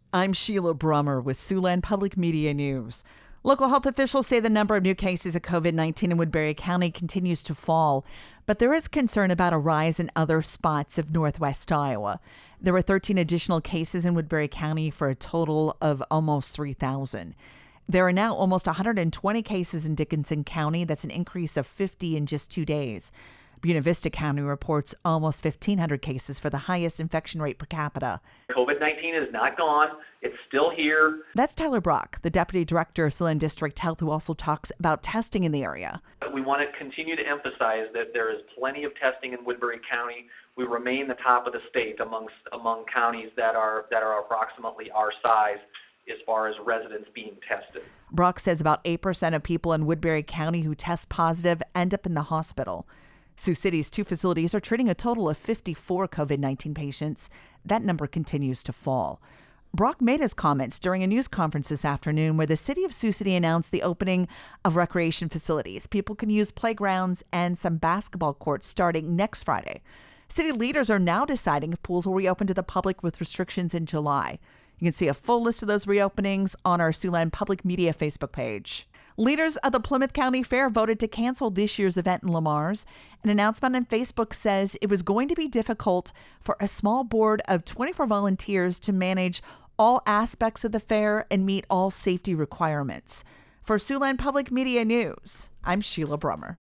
I'm Sheila Brummer with Siouxland Public Media News. Local health officials say the number of new cases of COVID-19 in Woodbury County continues to fall, but there is concern about a rise in other spots of northwest Iowa. There were 13 additional cases in Woodbury County for a total of almost 3,000. There are now almost 120 cases in Dickinson County. That's an increase of 50 in just 2 days. Buena Vista County reports almost 1,500 cases for the highest infection rate per capita. COVID-19 is not gone. It's still here. That's Tyler Brock, the Deputy Director of Siouxland District Health, who also talks about testing in the area. We want to continue to emphasize that there is plenty of testing in Woodbury County. We remain the top of the state among counties that are approximately our size as far as residents being tested. Brock says about 8% of people in Woodbury County who test positive end up in the hospital. Sioux City's 2 facilities are treating a total of 54 COVID-19 patients. That number continues to fall. Brock made his comments during a news conference this afternoon where the city of Sioux City announced the opening of recreation facilities. People can use playgrounds and some basketball courts starting next Friday. City leaders are now deciding if pools will reopen to the public with restrictions in July. You can see a full list of those reopenings on our Siouxland Public Media Facebook page. Leaders of the Plymouth County Fair voted to cancel this year's event in Lamars. An announcement on Facebook says it was going to be difficult for a small board of 24 volunteers to manage all aspects of the fair and meet all safety requirements. For Siouxland Public Media News, I'm Sheila Brummer.